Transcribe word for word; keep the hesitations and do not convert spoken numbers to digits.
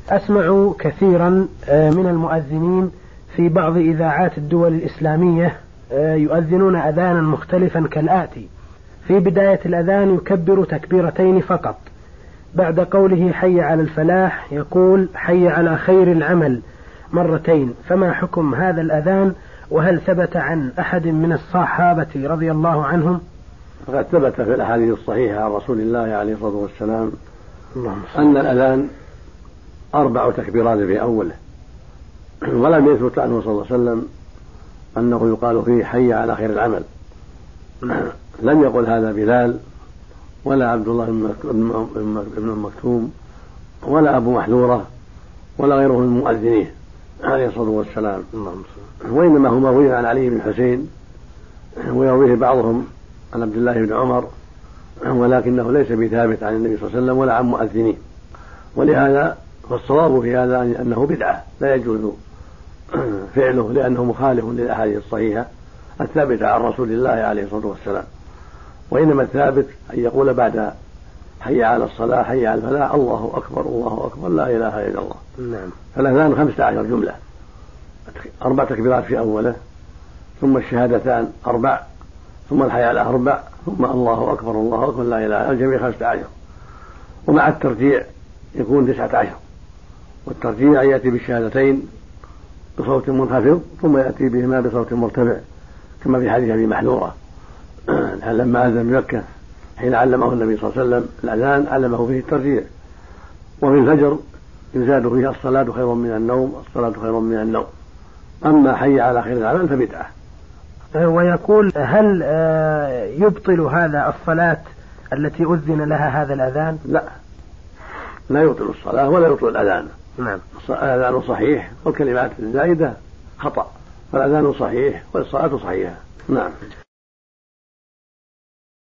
أسمع كثيرا من المؤذنين في بعض إذاعات الدول الإسلامية يؤذنون أذانا مختلفا كالآتي: في بداية الأذان يكبر تكبيرتين فقط، بعد قوله حي على الفلاح يقول حي على خير العمل مرتين، فما حكم هذا الأذان؟ وهل ثبت عن أحد من الصحابة رضي الله عنهم؟ فقد ثبت في الأحاديث الصحيحة عن رسول الله عليه الصلاة والسلام أن الأذان أربع تكبيرات في أوله، ولم يثبت عنه صلى الله عليه وسلم أنه يقال فيه حي على خير العمل. لم يقل هذا بلال ولا عبد الله بن مكتوم ولا أبو محذورة ولا غيره من المؤذنين عليه الصلاة والسلام، وإنما هو مروي عن علي بن حسين ويرويه بعضهم عن عبد الله بن عمر، ولكنه ليس بثابت عن النبي صلى الله عليه وسلم ولا عن مؤذنين. ولهذا فالصواب في هذا أنه بدعة لا يجوز فعله، لأنه مخالف للأحاديث الصحيحة الثابتة عن رسول الله عليه الصلاة والسلام. وإنما الثابت أن يقول بعد حي على الصلاة حي على الفلاح الله أكبر الله أكبر لا إله إلا الله. نعم. فالأذان خمسة عشر جملة، أربع تكبيرات في أوله، ثم الشهادتان أربع، ثم الحي على أربع، ثم الله أكبر الله أكبر لا إله إلا الله، الجميع خمسة عشر. ومع الترجيع يكون تسعة عشر، والترجيع يأتي بالشهادتين بصوت منخفض ثم يأتي بهما بصوت مرتفع، كما في حديث أبي محذورة لما أذن بمكة حين علمه النبي صلى الله عليه وسلم الأذان علمه فيه الترجيع. وفي الفجر يزاد فيه الصلاة خير من النوم الصلاة خير من النوم. أما حي على خير العمل فبدعة. ويقول هل يبطل هذا الصلاة التي أذن لها هذا الأذان؟ لا، لا يبطل الصلاة ولا يبطل الأذان. نعم. الأذان صحيح والكلمات الزائدة خطأ، فالأذان صحيح والصلاة صحيحة. نعم.